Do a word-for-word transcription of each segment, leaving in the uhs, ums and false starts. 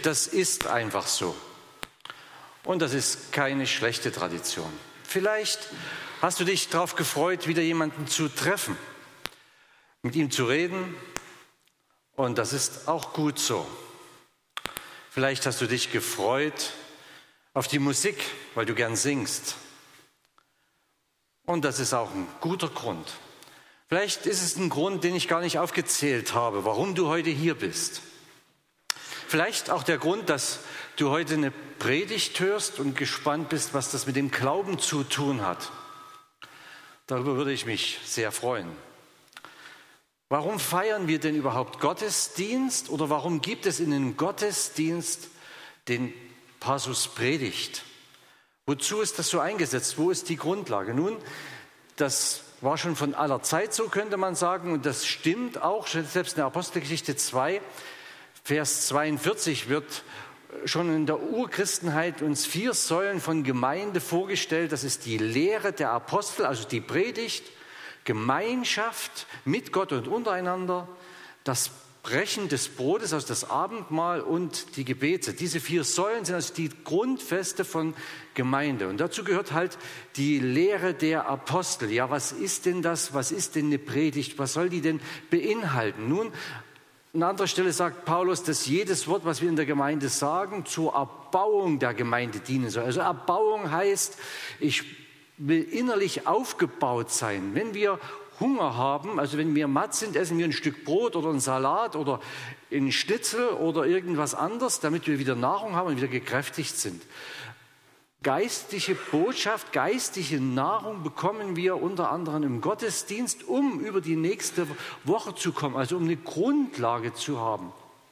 das ist einfach so. Und das ist keine schlechte Tradition. Vielleicht hast du dich darauf gefreut, wieder jemanden zu treffen, mit ihm zu reden. Und das ist auch gut so. Vielleicht hast du dich gefreut auf die Musik, weil du gern singst. Und das ist auch ein guter Grund. Vielleicht ist es ein Grund, den ich gar nicht aufgezählt habe, warum du heute hier bist. Vielleicht auch der Grund, dass du heute eine Predigt hörst und gespannt bist, was das mit dem Glauben zu tun hat. Darüber würde ich mich sehr freuen. Warum feiern wir denn überhaupt Gottesdienst oder warum gibt es in einem Gottesdienst den Passus Predigt? Wozu ist das so eingesetzt? Wo ist die Grundlage? Nun, das war schon von aller Zeit so, könnte man sagen, und das stimmt auch. Selbst in der Apostelgeschichte zwei, Vers zweiundvierzig wird schon in der Urchristenheit uns vier Säulen von Gemeinde vorgestellt. Das ist die Lehre der Apostel, also die Predigt, Gemeinschaft mit Gott und untereinander, das Brechen des Brotes, also das Abendmahl und die Gebete. Diese vier Säulen sind also die Grundfeste von Gemeinde. Und dazu gehört halt die Lehre der Apostel. Ja, was ist denn das? Was ist denn eine Predigt? Was soll die denn beinhalten? Nun, an anderer Stelle sagt Paulus, dass jedes Wort, was wir in der Gemeinde sagen, zur Erbauung der Gemeinde dienen soll. Also Erbauung heißt, ich will innerlich aufgebaut sein. Wenn wir Hunger haben, also wenn wir matt sind, essen wir ein Stück Brot oder einen Salat oder einen Schnitzel oder irgendwas anderes, damit wir wieder Nahrung haben und wieder gekräftigt sind. Geistliche Botschaft, geistige Nahrung bekommen wir unter anderem im Gottesdienst, um über die nächste Woche zu kommen, also um eine Grundlage zu haben.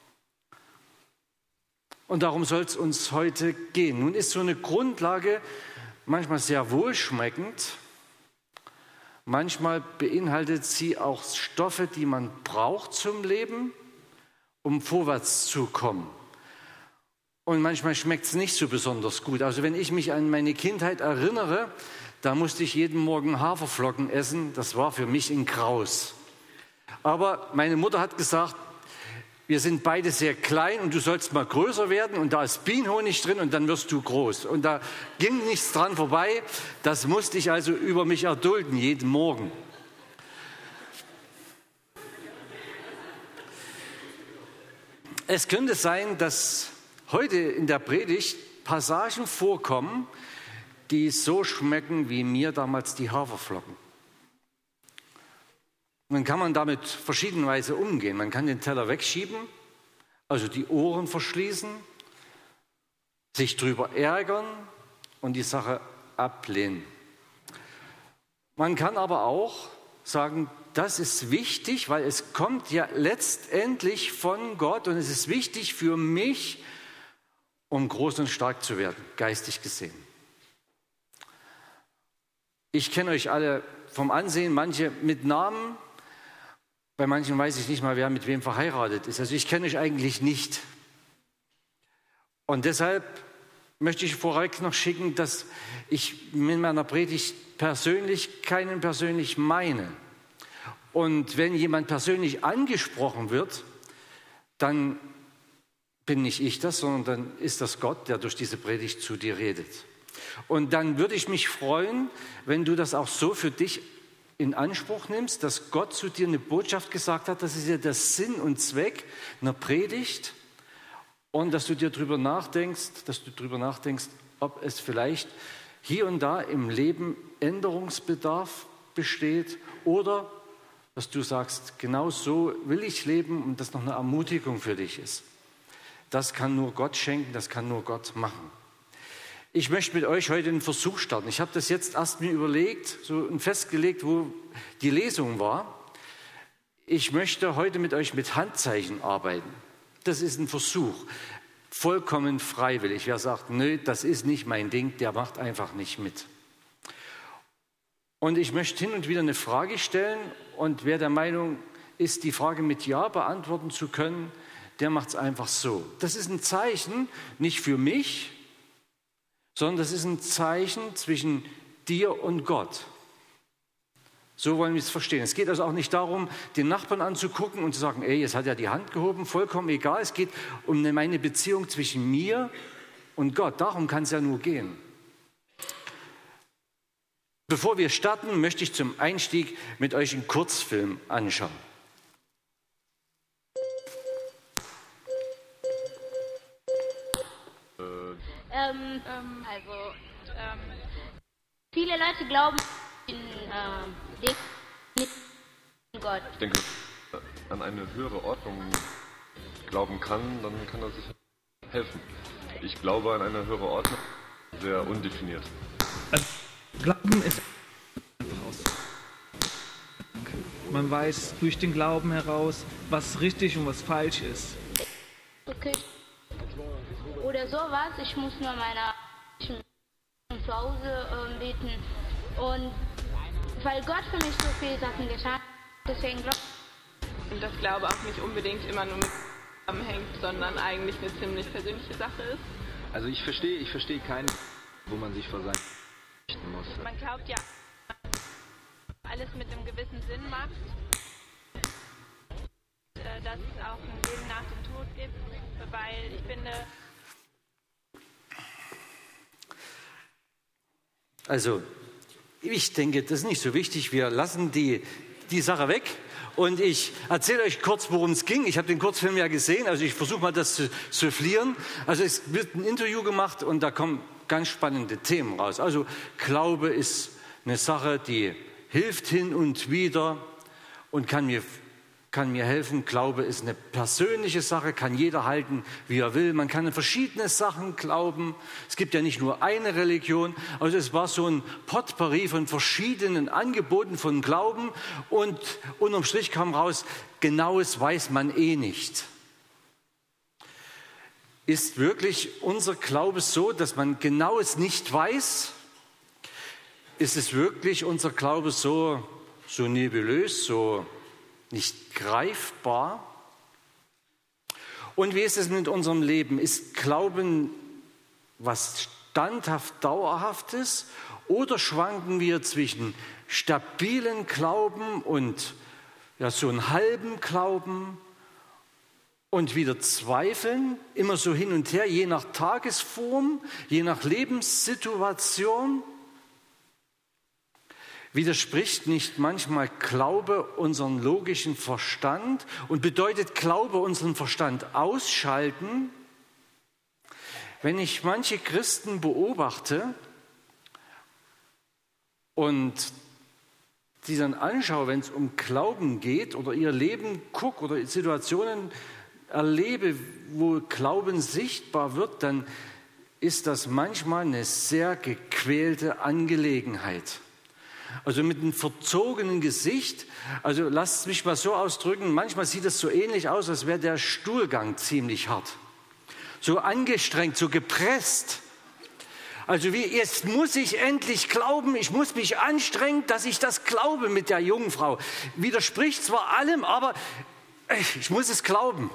Und darum soll es uns heute gehen. Nun ist so eine Grundlage manchmal sehr wohlschmeckend, manchmal beinhaltet sie auch Stoffe, die man braucht zum Leben, um vorwärts zu kommen. Und manchmal schmeckt es nicht so besonders gut. Also wenn ich mich an meine Kindheit erinnere, da musste ich jeden Morgen Haferflocken essen. Das war für mich ein Graus. Aber meine Mutter hat gesagt, wir sind beide sehr klein und du sollst mal größer werden und da ist Bienenhonig drin und dann wirst du groß. Und da ging nichts dran vorbei. Das musste ich also über mich erdulden, jeden Morgen. Es könnte sein, dass heute in der Predigt Passagen vorkommen, die so schmecken wie mir damals die Haferflocken. Und dann kann man damit verschiedenweise umgehen. Man kann den Teller wegschieben, also die Ohren verschließen, sich drüber ärgern und die Sache ablehnen. Man kann aber auch sagen, das ist wichtig, weil es kommt ja letztendlich von Gott und es ist wichtig für mich, um groß und stark zu werden, geistig gesehen. Ich kenne euch alle vom Ansehen, manche mit Namen, bei manchen weiß ich nicht mal, wer mit wem verheiratet ist. Also ich kenne euch eigentlich nicht. Und deshalb möchte ich vorweg noch schicken, dass ich mit meiner Predigt persönlich keinen persönlich meine. Und wenn jemand persönlich angesprochen wird, dann bin nicht ich das, sondern dann ist das Gott, der durch diese Predigt zu dir redet. Und dann würde ich mich freuen, wenn du das auch so für dich in Anspruch nimmst, dass Gott zu dir eine Botschaft gesagt hat, das ist ja der Sinn und Zweck einer Predigt und dass du dir drüber nachdenkst, dass du drüber nachdenkst, ob es vielleicht hier und da im Leben Änderungsbedarf besteht oder dass du sagst, genau so will ich leben und das noch eine Ermutigung für dich ist. Das kann nur Gott schenken, das kann nur Gott machen. Ich möchte mit euch heute einen Versuch starten. Ich habe das jetzt erst mir überlegt, so festgelegt, wo die Lesung war. Ich möchte heute mit euch mit Handzeichen arbeiten. Das ist ein Versuch, vollkommen freiwillig. Wer sagt, nö, das ist nicht mein Ding, der macht einfach nicht mit. Und ich möchte hin und wieder eine Frage stellen und wer der Meinung ist, die Frage mit Ja beantworten zu können, der macht es einfach so. Das ist ein Zeichen, nicht für mich, sondern das ist ein Zeichen zwischen dir und Gott. So wollen wir es verstehen. Es geht also auch nicht darum, den Nachbarn anzugucken und zu sagen, ey, jetzt hat er die Hand gehoben, vollkommen egal. Es geht um meine Beziehung zwischen mir und Gott. Darum kann es ja nur gehen. Bevor wir starten, möchte ich zum Einstieg mit euch einen Kurzfilm anschauen. Ähm, ähm, also, ähm, viele Leute glauben in, ähm, nicht in Gott. Ich denke, wenn man an eine höhere Ordnung glauben kann, dann kann das sich helfen. Ich glaube an eine höhere Ordnung, sehr undefiniert. Also, Glauben ist einfach aus. Man weiß durch den Glauben heraus, was richtig und was falsch ist. Okay. Oder sowas, ich muss nur meiner zu Hause ähm, beten. Und weil Gott für mich so viele Sachen getan hat, deswegen glaube ich. Und das Glaube auch nicht unbedingt immer nur mit zusammenhängt, sondern eigentlich eine ziemlich persönliche Sache ist. Also ich verstehe, ich verstehe keinen, wo man sich vor seinen richten muss. Man glaubt ja, alles mit einem gewissen Sinn macht, dass es auch ein Leben nach dem Tod gibt, weil ich finde... Also, ich denke, das ist nicht so wichtig. Wir lassen die, die Sache weg und ich erzähle euch kurz, worum es ging. Ich habe den Kurzfilm ja gesehen, also ich versuche mal das zu soufflieren. Also es wird ein Interview gemacht und da kommen ganz spannende Themen raus. Also Glaube ist eine Sache, die hilft hin und wieder und kann mir kann mir helfen. Glaube ist eine persönliche Sache, kann jeder halten, wie er will. Man kann an verschiedene Sachen glauben. Es gibt ja nicht nur eine Religion. Also es war so ein Potpourri von verschiedenen Angeboten von Glauben und unterm Strich kam raus, Genaues weiß man eh nicht. Ist wirklich unser Glaube so, dass man Genaues nicht weiß? Ist es wirklich unser Glaube so, so nebulös, so nicht greifbar? Und wie ist es mit unserem Leben? Ist Glauben was standhaft Dauerhaftes oder schwanken wir zwischen stabilen Glauben und ja, so einen halben Glauben und wieder Zweifeln, immer so hin und her, je nach Tagesform, je nach Lebenssituation? Widerspricht nicht manchmal Glaube unseren logischen Verstand und bedeutet Glaube unseren Verstand ausschalten? Wenn ich manche Christen beobachte und die dann anschaue, wenn es um Glauben geht oder ihr Leben gucke oder Situationen erlebe, wo Glauben sichtbar wird, dann ist das manchmal eine sehr gequälte Angelegenheit. Also mit einem verzogenen Gesicht, also lasst es mich mal so ausdrücken, manchmal sieht es so ähnlich aus, als wäre der Stuhlgang ziemlich hart. So angestrengt, so gepresst. Also wie, jetzt muss ich endlich glauben, ich muss mich anstrengen, dass ich das glaube mit der jungen Frau. Widerspricht zwar allem, aber ich muss es glauben.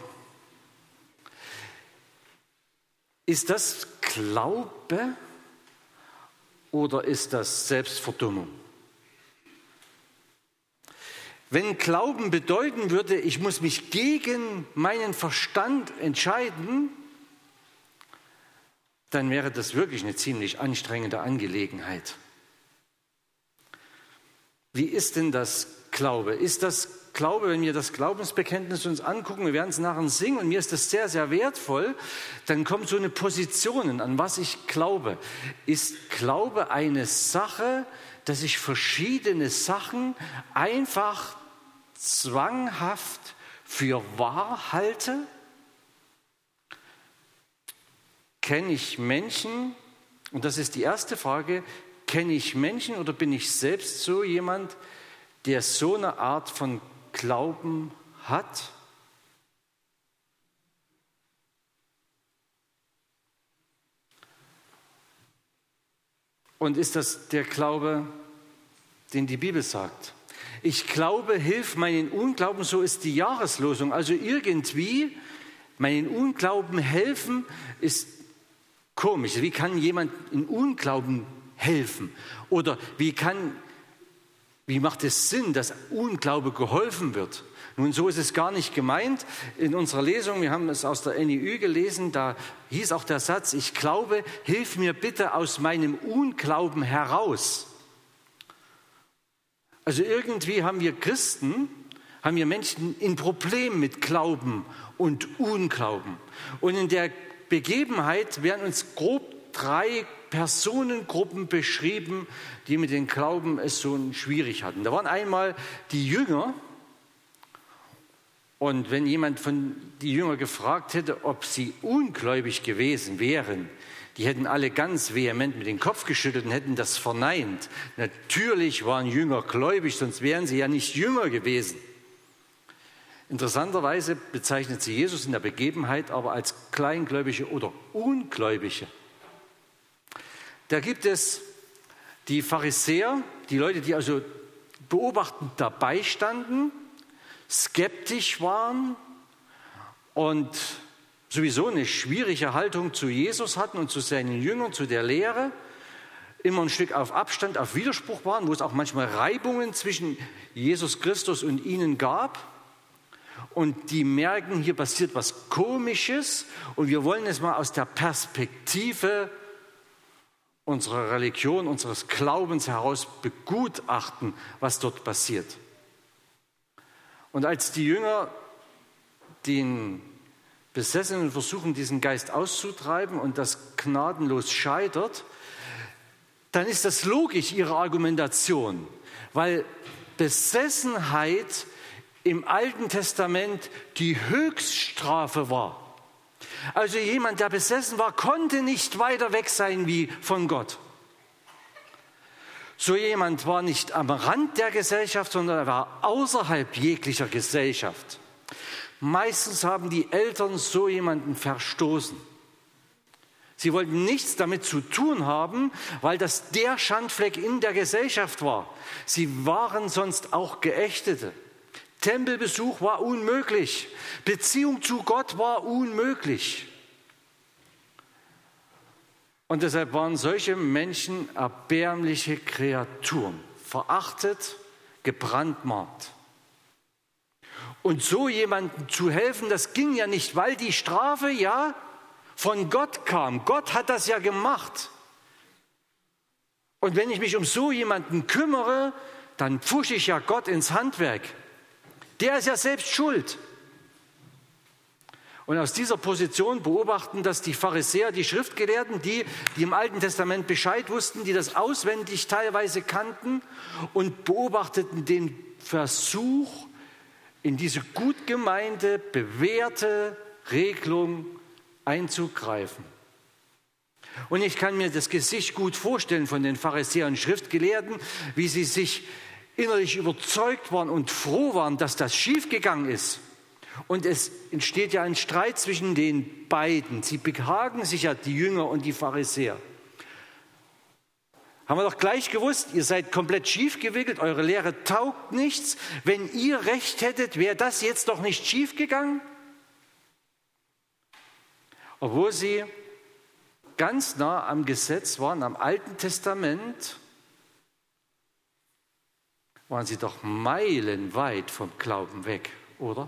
Ist das Glaube oder ist das Selbstverdummung? Wenn Glauben bedeuten würde, ich muss mich gegen meinen Verstand entscheiden, dann wäre das wirklich eine ziemlich anstrengende Angelegenheit. Wie ist denn das Glaube? Ist das Glaube, wenn wir das Glaubensbekenntnis uns angucken, wir werden es nachher singen und mir ist das sehr, sehr wertvoll, dann kommt so eine Position, an was ich glaube. Ist Glaube eine Sache, dass ich verschiedene Sachen einfach zwanghaft für wahr halte? Kenne ich Menschen, und das ist die erste Frage, kenne ich Menschen oder bin ich selbst so jemand, der so eine Art von Glauben hat? Und ist das der Glaube, den die Bibel sagt? Ich glaube, hilf meinen Unglauben, so ist die Jahreslosung. Also irgendwie meinen Unglauben helfen ist komisch. Wie kann jemand in Unglauben helfen? Oder wie kann, Wie macht es Sinn, dass Unglaube geholfen wird? Nun, so ist es gar nicht gemeint. In unserer Lesung, wir haben es aus der N I Ü gelesen, da hieß auch der Satz, ich glaube, hilf mir bitte aus meinem Unglauben heraus. Also irgendwie haben wir Christen, haben wir Menschen ein Problem mit Glauben und Unglauben. Und in der Begebenheit werden uns grob drei Personengruppen beschrieben, die mit dem Glauben es so schwierig hatten. Da waren einmal die Jünger. Und wenn jemand von die Jünger gefragt hätte, ob sie ungläubig gewesen wären, die hätten alle ganz vehement mit dem Kopf geschüttelt und hätten das verneint. Natürlich waren Jünger gläubig, sonst wären sie ja nicht Jünger gewesen. Interessanterweise bezeichnet sie Jesus in der Begebenheit aber als Kleingläubige oder Ungläubige. Da gibt es die Pharisäer, die Leute, die also beobachtend dabei standen, skeptisch waren und sowieso eine schwierige Haltung zu Jesus hatten und zu seinen Jüngern, zu der Lehre, immer ein Stück auf Abstand, auf Widerspruch waren, wo es auch manchmal Reibungen zwischen Jesus Christus und ihnen gab. Und die merken, hier passiert was Komisches und wir wollen es mal aus der Perspektive unserer Religion, unseres Glaubens heraus begutachten, was dort passiert. Und als die Jünger den Besessenen versuchen, diesen Geist auszutreiben und das gnadenlos scheitert, dann ist das logisch, ihre Argumentation, weil Besessenheit im Alten Testament die Höchststrafe war. Also jemand, der besessen war, konnte nicht weiter weg sein wie von Gott. So jemand war nicht am Rand der Gesellschaft, sondern er war außerhalb jeglicher Gesellschaft. Meistens haben die Eltern so jemanden verstoßen. Sie wollten nichts damit zu tun haben, weil das der Schandfleck in der Gesellschaft war. Sie waren sonst auch Geächtete. Tempelbesuch war unmöglich. Beziehung zu Gott war unmöglich. Und deshalb waren solche Menschen erbärmliche Kreaturen, verachtet, gebrandmarkt. Und so jemandem zu helfen, das ging ja nicht, weil die Strafe ja von Gott kam. Gott hat das ja gemacht. Und wenn ich mich um so jemanden kümmere, dann pfusche ich ja Gott ins Handwerk. Der ist ja selbst schuld. Und aus dieser Position beobachten das die Pharisäer, die Schriftgelehrten, die, die im Alten Testament Bescheid wussten, die das auswendig teilweise kannten und beobachteten den Versuch, in diese gut gemeinte, bewährte Regelung einzugreifen. Und ich kann mir das Gesicht gut vorstellen von den Pharisäern und Schriftgelehrten, wie sie sich innerlich überzeugt waren und froh waren, dass das schiefgegangen ist. Und es entsteht ja ein Streit zwischen den beiden. Sie behagen sich ja, die Jünger und die Pharisäer. Haben wir doch gleich gewusst, ihr seid komplett schief gewickelt, eure Lehre taugt nichts. Wenn ihr recht hättet, wäre das jetzt doch nicht schief gegangen? Obwohl sie ganz nah am Gesetz waren, am Alten Testament, waren sie doch meilenweit vom Glauben weg, oder?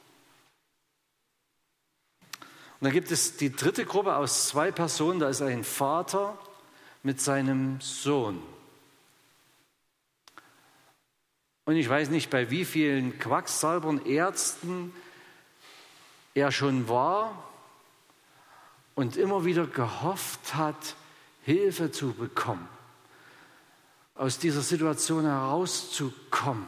Und dann gibt es die dritte Gruppe aus zwei Personen, da ist ein Vater mit seinem Sohn. Und ich weiß nicht, bei wie vielen Quacksalbern, Ärzten er schon war und immer wieder gehofft hat, Hilfe zu bekommen, aus dieser Situation herauszukommen.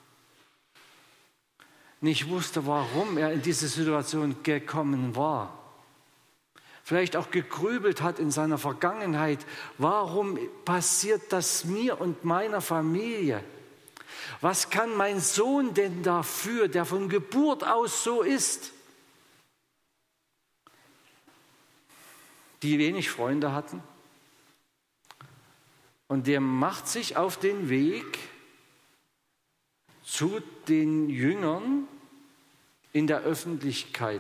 Nicht wusste, warum er in diese Situation gekommen war. Vielleicht auch gegrübelt hat in seiner Vergangenheit, warum passiert das mir und meiner Familie? Was kann mein Sohn denn dafür, der von Geburt aus so ist? Die wenig Freunde hatten. Und der macht sich auf den Weg zu den Jüngern in der Öffentlichkeit.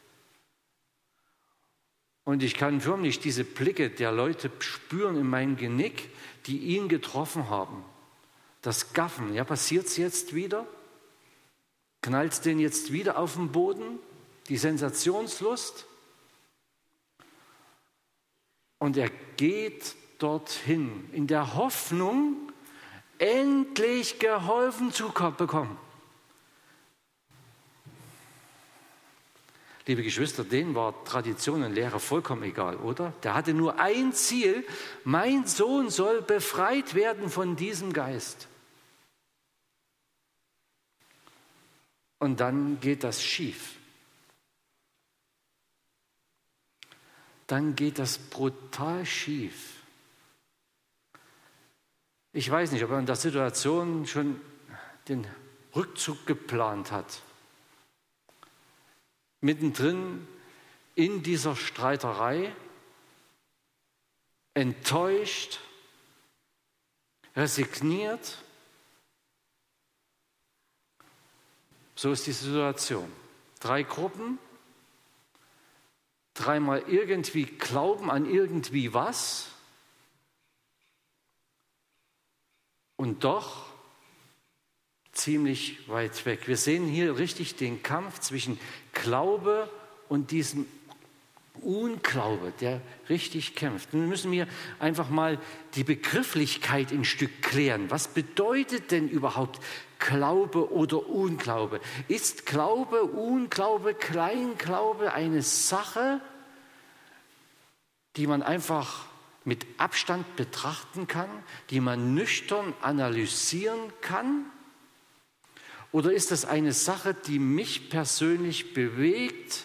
Und ich kann förmlich diese Blicke der Leute spüren in meinem Genick, die ihn getroffen haben. das Gaffen, ja, passiert es jetzt wieder? Knallt es den jetzt wieder auf den Boden? Die Sensationslust? Und er geht dorthin in der Hoffnung, endlich geholfen zu bekommen. Liebe Geschwister, denen war Tradition und Lehre vollkommen egal, oder? Der hatte nur ein Ziel: Mein Sohn soll befreit werden von diesem Geist. Und dann geht das schief. Dann geht das brutal schief. Ich weiß nicht, ob er in der Situation schon den Rückzug geplant hat. Mittendrin in dieser Streiterei, enttäuscht, resigniert. So ist die Situation. Drei Gruppen, dreimal irgendwie glauben an irgendwie was und doch ziemlich weit weg. Wir sehen hier richtig den Kampf zwischen Glaube und diesem Unglaube, der richtig kämpft. Nun müssen wir einfach mal die Begrifflichkeit ein Stück klären. Was bedeutet denn überhaupt Glaube oder Unglaube? Ist Glaube, Unglaube, Kleinglaube eine Sache, die man einfach mit Abstand betrachten kann, die man nüchtern analysieren kann? Oder ist das eine Sache, die mich persönlich bewegt,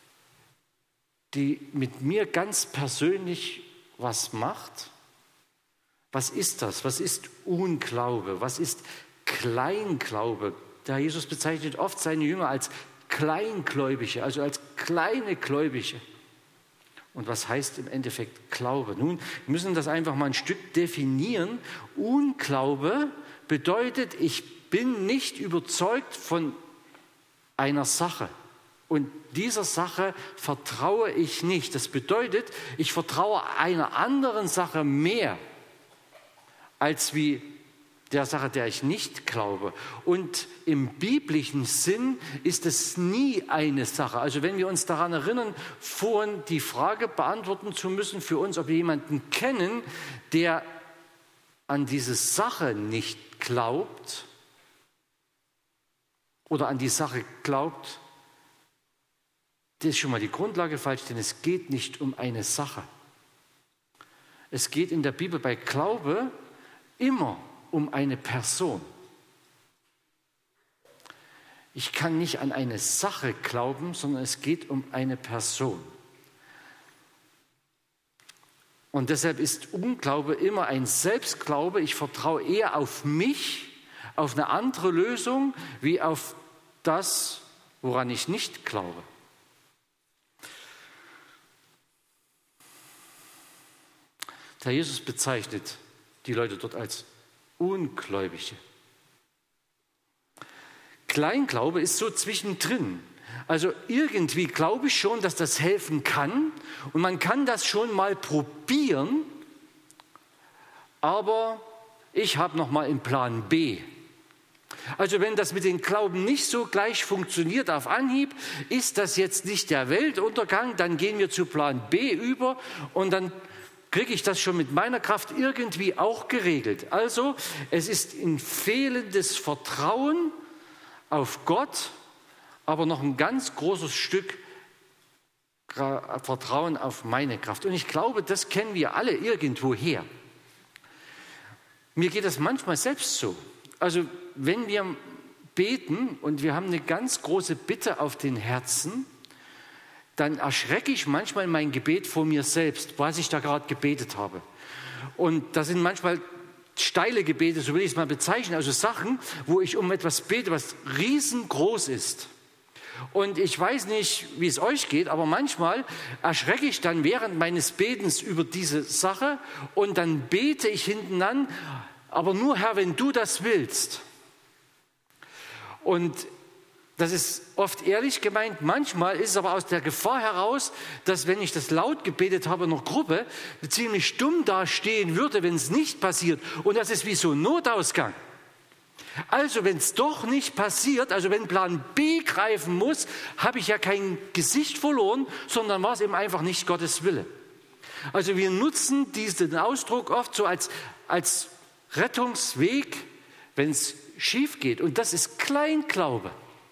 die mit mir ganz persönlich was macht? Was ist das? Was ist Unglaube? Was ist Kleinglaube? Der Jesus bezeichnet oft seine Jünger als Kleingläubige, also als kleine Gläubige. Und was heißt im Endeffekt Glaube? Nun, wir müssen das einfach mal ein Stück definieren. Unglaube bedeutet, ich bin nicht überzeugt von einer Sache. Und dieser Sache vertraue ich nicht. Das bedeutet, ich vertraue einer anderen Sache mehr als wie der Sache, der ich nicht glaube. Und im biblischen Sinn ist es nie eine Sache. Also wenn wir uns daran erinnern, vorhin die Frage beantworten zu müssen für uns, ob wir jemanden kennen, der an diese Sache nicht glaubt oder an die Sache glaubt, das ist schon mal die Grundlage falsch, denn es geht nicht um eine Sache. Es geht in der Bibel bei Glaube immer um eine Person. Ich kann nicht an eine Sache glauben, sondern es geht um eine Person. Und deshalb ist Unglaube immer ein Selbstglaube. Ich vertraue eher auf mich, auf eine andere Lösung, wie auf das, woran ich nicht glaube. Der Jesus bezeichnet die Leute dort als Ungläubige. Kleinglaube ist so zwischendrin. Also irgendwie glaube ich schon, dass das helfen kann und man kann das schon mal probieren, aber ich habe noch mal einen Plan B. Also wenn das mit dem Glauben nicht so gleich funktioniert auf Anhieb, ist das jetzt nicht der Weltuntergang, dann gehen wir zu Plan B über und dann kriege ich das schon mit meiner Kraft irgendwie auch geregelt. Also es ist ein fehlendes Vertrauen auf Gott, aber noch ein ganz großes Stück Vertrauen auf meine Kraft. Und ich glaube, das kennen wir alle irgendwoher. Mir geht das manchmal selbst so. Also wenn wir beten und wir haben eine ganz große Bitte auf den Herzen, dann erschrecke ich manchmal mein Gebet vor mir selbst, was ich da gerade gebetet habe. Und das sind manchmal steile Gebete, so will ich es mal bezeichnen, also Sachen, wo ich um etwas bete, was riesengroß ist. Und ich weiß nicht, wie es euch geht, aber manchmal erschrecke ich dann während meines Betens über diese Sache und dann bete ich hinten an, aber nur Herr, wenn du das willst. Und das ist oft ehrlich gemeint, manchmal ist es aber aus der Gefahr heraus, dass wenn ich das laut gebetet habe in einer Gruppe, ziemlich stumm dastehen würde, wenn es nicht passiert. Und das ist wie so ein Notausgang. Also wenn es doch nicht passiert, also wenn Plan B greifen muss, habe ich ja kein Gesicht verloren, sondern war es eben einfach nicht Gottes Wille. Also wir nutzen diesen Ausdruck oft so als, als Rettungsweg, wenn es schief geht. Und das ist Kleinglaube.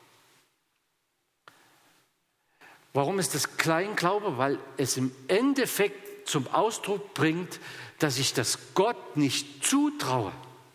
Warum ist das Kleinglaube? Weil es im Endeffekt zum Ausdruck bringt, dass ich das Gott nicht zutraue.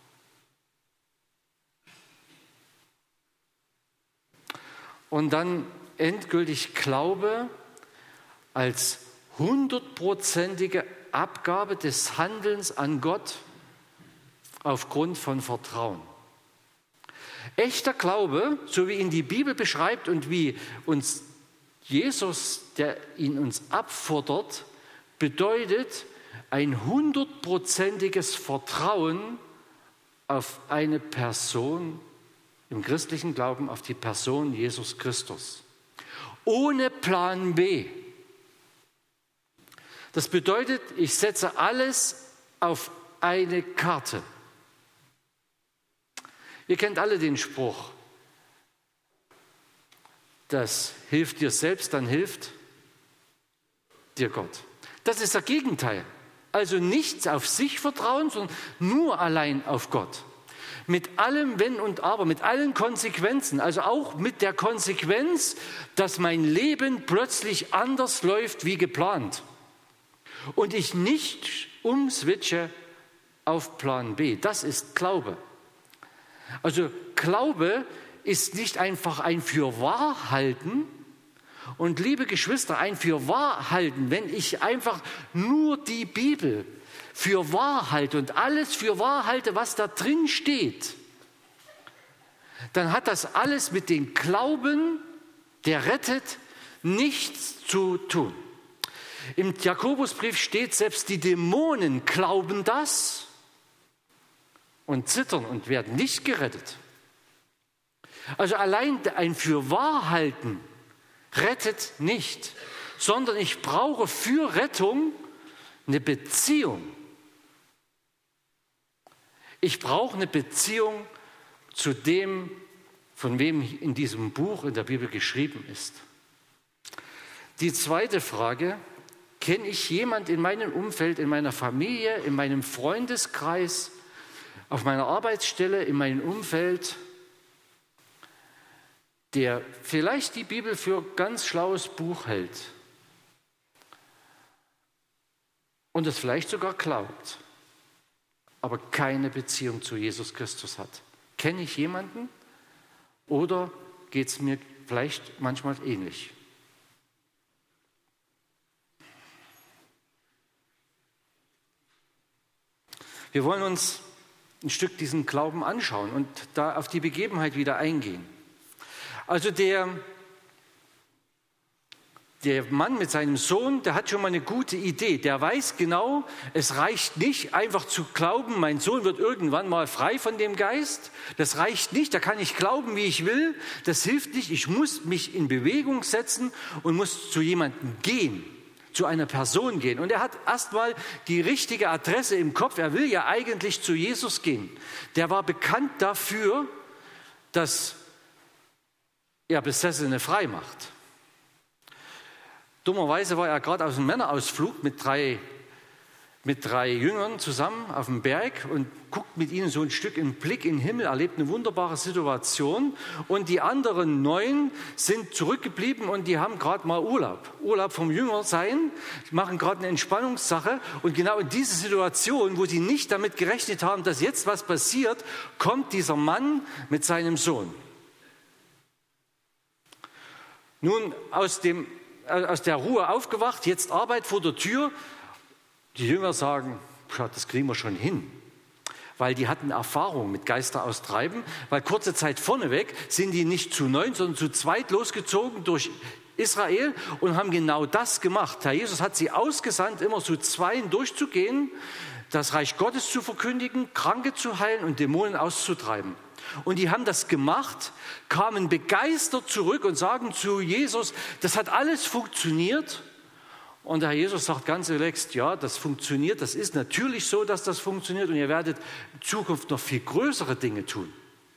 Und dann endgültig Glaube als hundertprozentige Abgabe des Handelns an Gott aufgrund von Vertrauen. Echter Glaube, so wie ihn die Bibel beschreibt und wie uns Jesus, der ihn uns abfordert, bedeutet ein hundertprozentiges Vertrauen auf eine Person, im christlichen Glauben auf die Person Jesus Christus. Ohne Plan B. Das bedeutet, ich setze alles auf eine Karte. Ihr kennt alle den Spruch, das hilft dir selbst, dann hilft dir Gott. Das ist das Gegenteil. Also nichts auf sich vertrauen, sondern nur allein auf Gott. Mit allem Wenn und Aber, mit allen Konsequenzen, also auch mit der Konsequenz, dass mein Leben plötzlich anders läuft wie geplant und ich nicht umswitche auf Plan B. Das ist Glaube. Also Glaube ist nicht einfach ein Fürwahrhalten. Und liebe Geschwister, ein Fürwahrhalten, wenn ich einfach nur die Bibel für wahr halte und alles für wahr halte, was da drin steht, dann hat das alles mit dem Glauben, der rettet, nichts zu tun. Im Jakobusbrief steht, selbst die Dämonen glauben das und zittern und werden nicht gerettet. Also allein ein Fürwahrhalten rettet nicht, sondern ich brauche für Rettung eine Beziehung. Ich brauche eine Beziehung zu dem, von wem in diesem Buch in der Bibel geschrieben ist. Die zweite Frage: Kenne ich jemanden in meinem Umfeld, in meiner Familie, in meinem Freundeskreis, auf meiner Arbeitsstelle, in meinem Umfeld, der vielleicht die Bibel für ein ganz schlaues Buch hält und es vielleicht sogar glaubt, aber keine Beziehung zu Jesus Christus hat? Kenne ich jemanden oder geht es mir vielleicht manchmal ähnlich? Wir wollen uns ein Stück diesen Glauben anschauen und da auf die Begebenheit wieder eingehen. Also der, der Mann mit seinem Sohn, der hat schon mal eine gute Idee. Der weiß genau, es reicht nicht, einfach zu glauben, mein Sohn wird irgendwann mal frei von dem Geist. Das reicht nicht, da kann ich glauben, wie ich will. Das hilft nicht, ich muss mich in Bewegung setzen und muss zu jemandem gehen, zu einer Person gehen. Und er hat erstmal die richtige Adresse im Kopf. Er will ja eigentlich zu Jesus gehen. Der war bekannt dafür, dass er Besessene frei macht. Dummerweise war er gerade aus einem Männerausflug mit drei, mit drei Jüngern zusammen auf dem Berg und guckt mit ihnen so ein Stück einen Blick in den Himmel, erlebt eine wunderbare Situation. Und die anderen neun sind zurückgeblieben und die haben gerade mal Urlaub. Urlaub vom Jüngersein, machen gerade eine Entspannungssache. Und genau in diese Situation, wo sie nicht damit gerechnet haben, dass jetzt was passiert, kommt dieser Mann mit seinem Sohn. Nun aus, dem, aus der Ruhe aufgewacht, jetzt Arbeit vor der Tür. Die Jünger sagen, das kriegen wir schon hin, weil die hatten Erfahrung mit Geister austreiben, weil kurze Zeit vorneweg sind die nicht zu neun, sondern zu zweit losgezogen durch Israel und haben genau das gemacht. Herr Jesus hat sie ausgesandt, immer zu zweien durchzugehen, das Reich Gottes zu verkündigen, Kranke zu heilen und Dämonen auszutreiben. Und die haben das gemacht, kamen begeistert zurück und sagen zu Jesus, das hat alles funktioniert. Und der Herr Jesus sagt ganz relaxed, ja, das funktioniert, das ist natürlich so, dass das funktioniert und ihr werdet in Zukunft noch viel größere Dinge tun.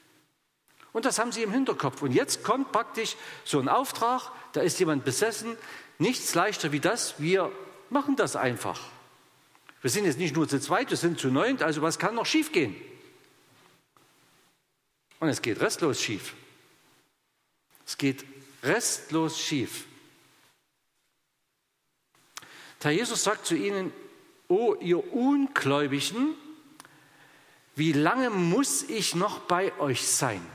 Und das haben sie im Hinterkopf. Und jetzt kommt praktisch so ein Auftrag, da ist jemand besessen, nichts leichter wie das, wir machen das einfach. Wir sind jetzt nicht nur zu zweit, wir sind zu neunt, also was kann noch schief gehen? Und es geht restlos schief. Es geht restlos schief. Der Jesus sagt zu ihnen, o ihr Ungläubigen, wie lange muss ich noch bei euch sein?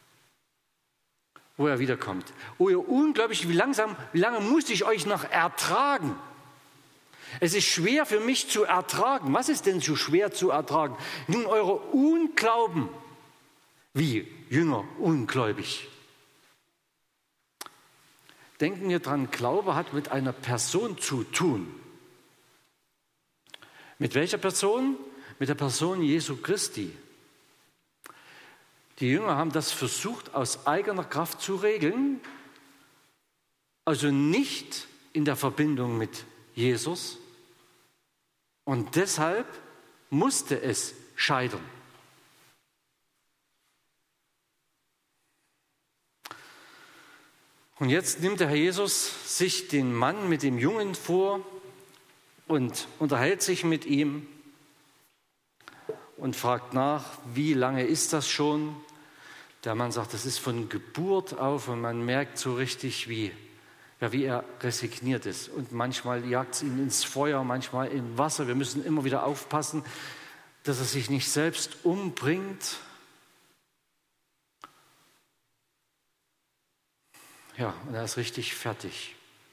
Wo er wiederkommt. O ihr Ungläubigen, wie, langsam, wie lange muss ich euch noch ertragen? Es ist schwer für mich zu ertragen. Was ist denn so schwer zu ertragen? Nun, eure Unglauben. Wie Jünger ungläubig? Denken wir dran, Glaube hat mit einer Person zu tun. Mit welcher Person? Mit der Person Jesu Christi. Die Jünger haben das versucht, aus eigener Kraft zu regeln, also nicht in der Verbindung mit Jesus. Und deshalb musste es scheitern. Und jetzt nimmt der Herr Jesus sich den Mann mit dem Jungen vor und unterhält sich mit ihm und fragt nach, wie lange ist das schon? Der Mann sagt, das ist von Geburt auf, und man merkt so richtig, wie, ja, wie er resigniert ist. Und manchmal jagt es ihn ins Feuer, manchmal im Wasser. Wir müssen immer wieder aufpassen, dass er sich nicht selbst umbringt. Ja, und er ist richtig fertig.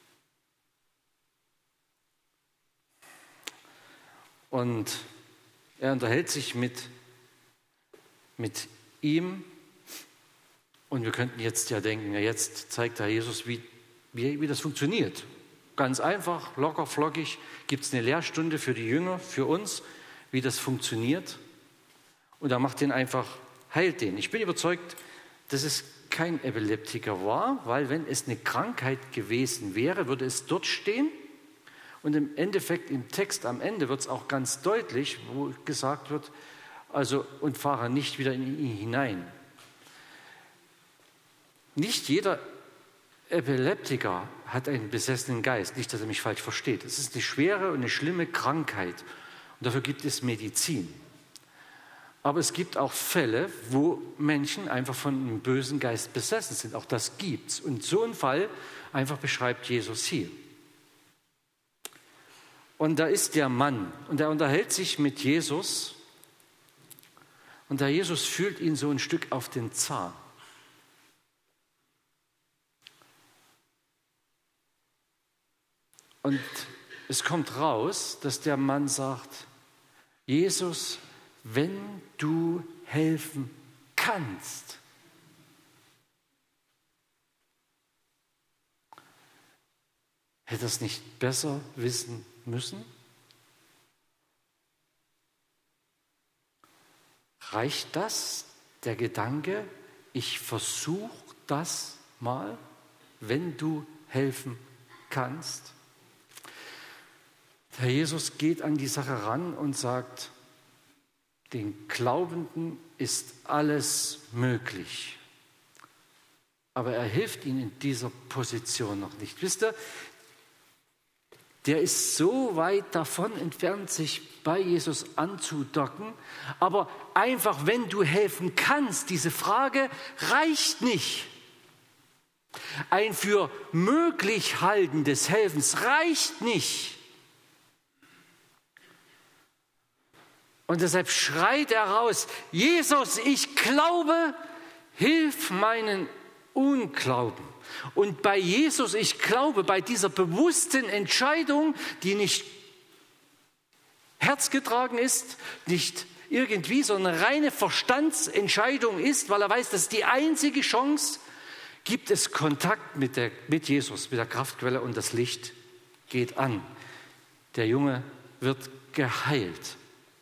Und er unterhält sich mit, mit ihm. Und wir könnten jetzt ja denken, ja, jetzt zeigt der Jesus, wie, wie, wie das funktioniert. Ganz einfach, locker, flockig, gibt es eine Lehrstunde für die Jünger, für uns, wie das funktioniert. Und er macht den einfach, heilt den. Ich bin überzeugt, dass es kein Epileptiker war, weil wenn es eine Krankheit gewesen wäre, würde es dort stehen. Und im Endeffekt, im Text am Ende wird es auch ganz deutlich, wo gesagt wird, also, und fahre nicht wieder in ihn hinein. Nicht jeder Epileptiker hat einen besessenen Geist, nicht, dass er mich falsch versteht. Es ist eine schwere und eine schlimme Krankheit und dafür gibt es Medizin. Aber es gibt auch Fälle, wo Menschen einfach von einem bösen Geist besessen sind. Auch das gibt es. Und so einen Fall einfach beschreibt Jesus hier. Und da ist der Mann und er unterhält sich mit Jesus und der Jesus fühlt ihn so ein Stück auf den Zahn. Und es kommt raus, dass der Mann sagt, Jesus, wenn du helfen kannst. Hätte er es nicht besser wissen müssen? Reicht das, der Gedanke, ich versuche das mal, wenn du helfen kannst? Herr Jesus geht an die Sache ran und sagt, den Glaubenden ist alles möglich. Aber er hilft ihnen in dieser Position noch nicht. Wisst ihr, der ist so weit davon entfernt, sich bei Jesus anzudocken. Aber einfach, wenn du helfen kannst, diese Frage reicht nicht. Ein für möglich halten des Helfens reicht nicht. Und deshalb schreit er raus, Jesus, ich glaube, hilf meinen Unglauben. Und bei Jesus, ich glaube, bei dieser bewussten Entscheidung, die nicht herzgetragen ist, nicht irgendwie so eine reine Verstandsentscheidung ist, weil er weiß, das ist die einzige Chance, gibt es Kontakt mit, der, mit Jesus, mit der Kraftquelle und das Licht geht an. Der Junge wird geheilt.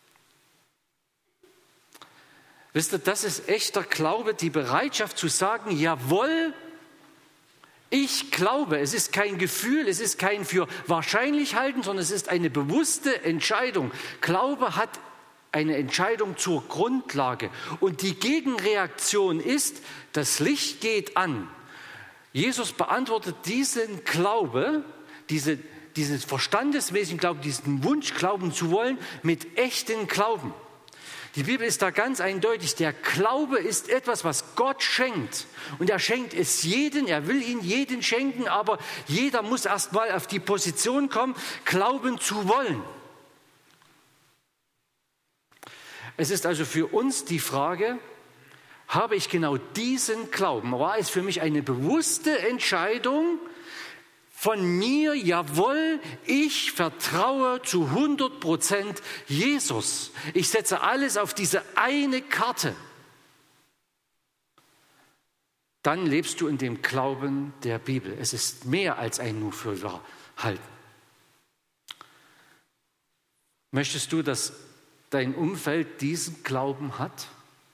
Wisst ihr, das ist echter Glaube, die Bereitschaft zu sagen, jawohl, ich glaube. Es ist kein Gefühl, es ist kein für wahrscheinlich halten, sondern es ist eine bewusste Entscheidung. Glaube hat eine Entscheidung zur Grundlage. Und die Gegenreaktion ist, das Licht geht an. Jesus beantwortet diesen Glaube, diese, diesen verstandesmäßigen Glauben, diesen Wunsch, glauben zu wollen, mit echten Glauben. Die Bibel ist da ganz eindeutig. Der Glaube ist etwas, was Gott schenkt. Und er schenkt es jedem, er will ihn jeden schenken, aber jeder muss erst mal auf die Position kommen, glauben zu wollen. Es ist also für uns die Frage, habe ich genau diesen Glauben? War es für mich eine bewusste Entscheidung von mir, jawohl, ich vertraue zu hundert Prozent Jesus. Ich setze alles auf diese eine Karte. Dann lebst du in dem Glauben der Bibel. Es ist mehr als ein Nur für wahr halten. Möchtest du, dass dein Umfeld diesen Glauben hat?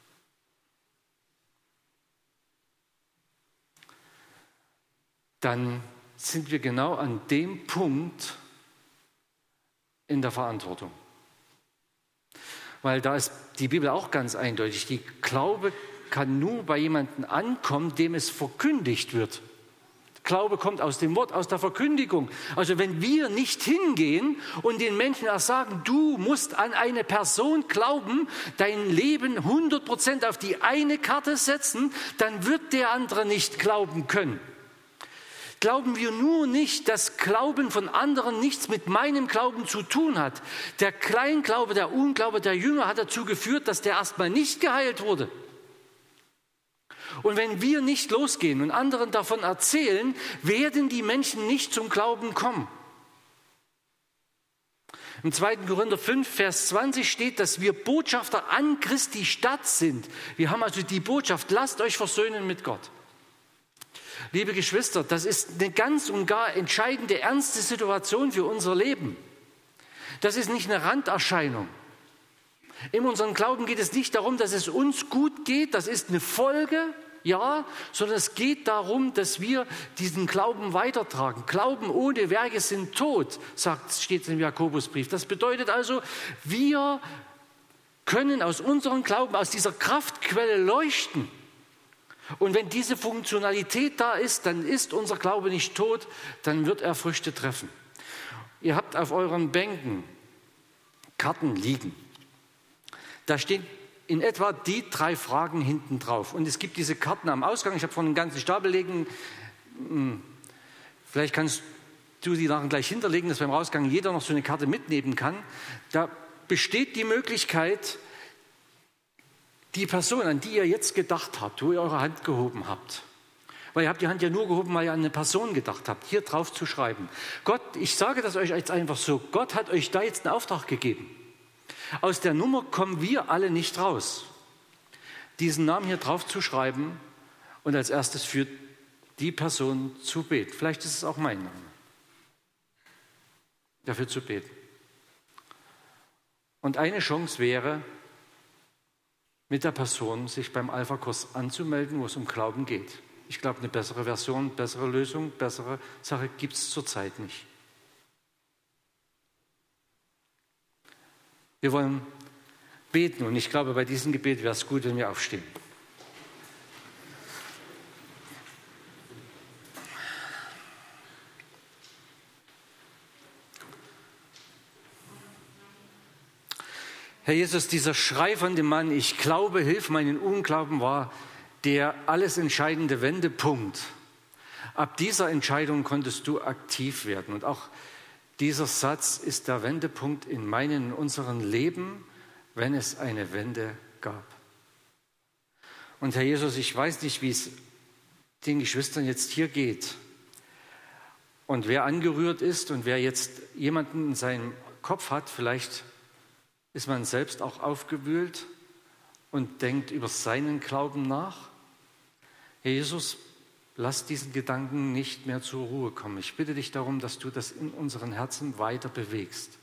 Dann sind wir genau an dem Punkt in der Verantwortung. Weil da ist die Bibel auch ganz eindeutig. Die Glaube kann nur bei jemandem ankommen, dem es verkündigt wird. Glaube kommt aus dem Wort, aus der Verkündigung. Also wenn wir nicht hingehen und den Menschen erst sagen, du musst an eine Person glauben, dein Leben hundert Prozent auf die eine Karte setzen, dann wird der andere nicht glauben können. Glauben wir nur nicht, dass Glauben von anderen nichts mit meinem Glauben zu tun hat. Der Kleinglaube, der Unglaube der Jünger hat dazu geführt, dass der erstmal nicht geheilt wurde. Und wenn wir nicht losgehen und anderen davon erzählen, werden die Menschen nicht zum Glauben kommen. Im zweiten Korinther fünf, Vers zwanzig steht, dass wir Botschafter an Christi Stadt sind. Wir haben also die Botschaft, lasst euch versöhnen mit Gott. Liebe Geschwister, das ist eine ganz und gar entscheidende, ernste Situation für unser Leben. Das ist nicht eine Randerscheinung. In unserem Glauben geht es nicht darum, dass es uns gut geht, das ist eine Folge, ja, sondern es geht darum, dass wir diesen Glauben weitertragen. Glauben ohne Werke sind tot, sagt, steht im Jakobusbrief. Das bedeutet also, wir können aus unserem Glauben, aus dieser Kraftquelle leuchten. Und wenn diese Funktionalität da ist, dann ist unser Glaube nicht tot, dann wird er Früchte treffen. Ihr habt auf euren Bänken Karten liegen. Da stehen in etwa die drei Fragen hinten drauf. Und es gibt diese Karten am Ausgang. Ich habe vorhin einen ganzen Stapel liegen. Vielleicht kannst du die nachher gleich hinterlegen, dass beim Rausgang jeder noch so eine Karte mitnehmen kann. Da besteht die Möglichkeit, die Person, an die ihr jetzt gedacht habt, wo ihr eure Hand gehoben habt, weil ihr habt die Hand ja nur gehoben, weil ihr an eine Person gedacht habt, hier drauf zu schreiben. Gott, ich sage das euch jetzt einfach so, Gott hat euch da jetzt einen Auftrag gegeben. Aus der Nummer kommen wir alle nicht raus. Diesen Namen hier drauf zu schreiben und als erstes für die Person zu beten. Vielleicht ist es auch mein Name. Dafür zu beten. Und eine Chance wäre, mit der Person sich beim Alpha-Kurs anzumelden, wo es um Glauben geht. Ich glaube, eine bessere Version, bessere Lösung, bessere Sache gibt es zurzeit nicht. Wir wollen beten und ich glaube, bei diesem Gebet wäre es gut, wenn wir aufstehen. Herr Jesus, dieser Schrei von dem Mann, ich glaube, hilf meinen Unglauben, war der alles entscheidende Wendepunkt. Ab dieser Entscheidung konntest du aktiv werden. Und auch dieser Satz ist der Wendepunkt in meinem, in unserem Leben, wenn es eine Wende gab. Und Herr Jesus, ich weiß nicht, wie es den Geschwistern jetzt hier geht. Und wer angerührt ist und wer jetzt jemanden in seinem Kopf hat, vielleicht ist man selbst auch aufgewühlt und denkt über seinen Glauben nach? Herr Jesus, lass diesen Gedanken nicht mehr zur Ruhe kommen. Ich bitte dich darum, dass du das in unseren Herzen weiter bewegst.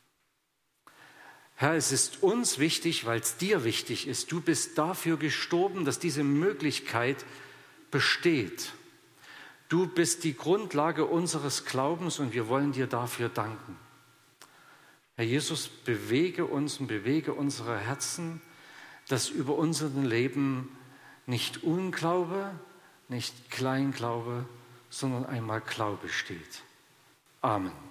Herr, es ist uns wichtig, weil es dir wichtig ist. Du bist dafür gestorben, dass diese Möglichkeit besteht. Du bist die Grundlage unseres Glaubens und wir wollen dir dafür danken. Herr Jesus, bewege uns und bewege unsere Herzen, dass über unserem Leben nicht Unglaube, nicht Kleinglaube, sondern einmal Glaube steht. Amen.